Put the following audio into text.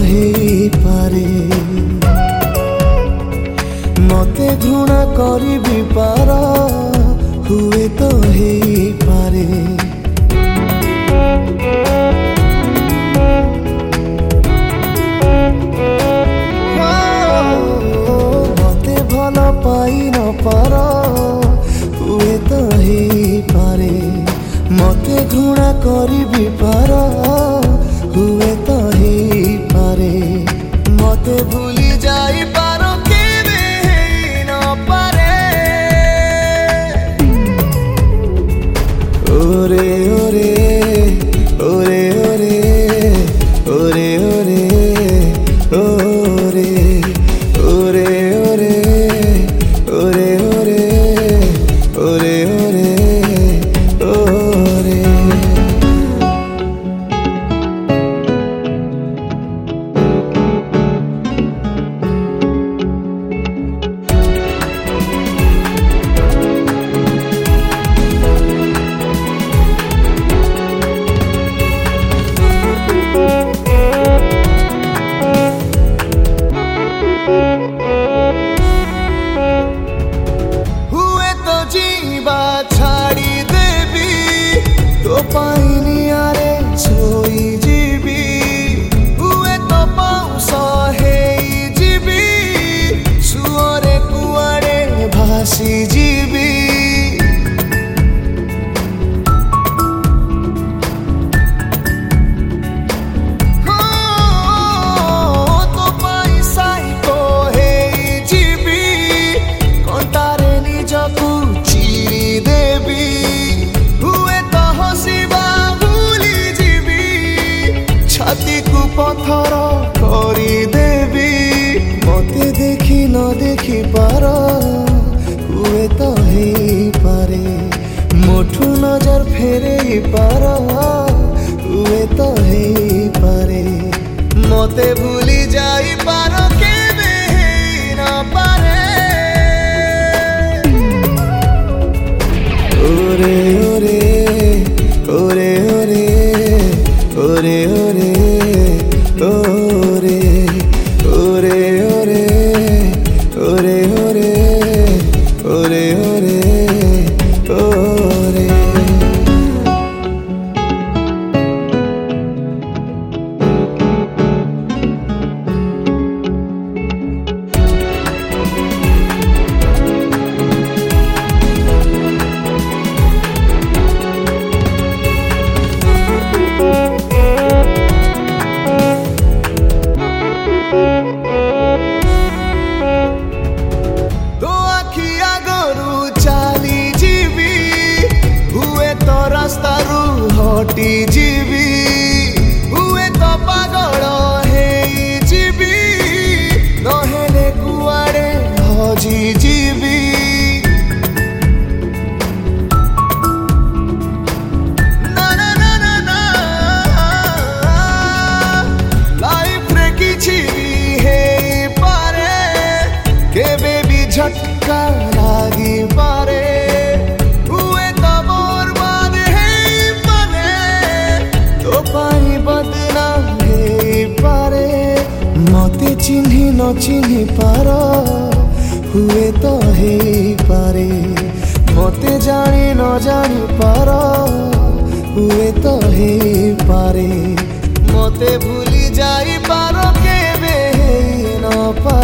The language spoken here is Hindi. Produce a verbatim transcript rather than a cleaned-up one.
हेई पारे मते घृणा करी भी पार हुए तो हेई पारे मते भल पाई न पार हुए तो हेई पारे मते घृणा करी भी पार हुए तो हेई पारे मते भूली जाई पार केबे हेई न पारे ओरे ओरे ओरे ओरे ओरे ओरे ओरे ओरे ओरे ओरे ओरे ओरे ओरे ओरे हुए तो जीवा छाड़ी देवी तो पाइनी आरे सोई जीवी हुए तो पाउस हेई जीवी सुअरे कुआरे भासी जीवी पथर करी देवी मते देखी न देखी पार हुए तो हेई पारे मोठू नजर फेरे पार हुए तो हेई पारे मते भूली जाई पार केबे हेई न पारे ओरे ओरे ओरे ओरे ओरे ओरे ओरे ओरे ओरे ओरे ओरे ओरे ओरे ओरे तो आखिया गोरु चाली जीवी हुए तो रास्तारू हटी जीवी हुए तो पागल हेई जीवी नहेले कुआड़े हजी जीवी ना ना ना ना ना लाइफ रे किछि हेई पारे केबे भी झटका लागी पारे हुए तो बर्बाद हेई पारे तो पाई बदनाम हेई पारे मते चिन्ही न चिन्ही पार हुए तो हेई पारे मते जानी न जानी पार हुए तो हेई पारे मते भूली जाई पार केबे हेई न पारे।